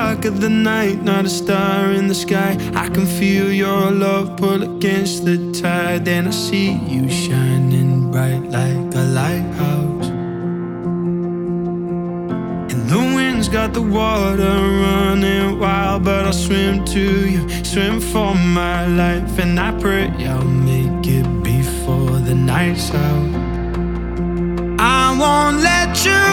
dark of the night, not a star in the sky. I can feel your love pull against the tide. Then I see you shining bright like a lighthouse. And the wind's got the water running wild, but I'll swim to you, swim for my life. And I pray I'll make it before the night's out. I won't let you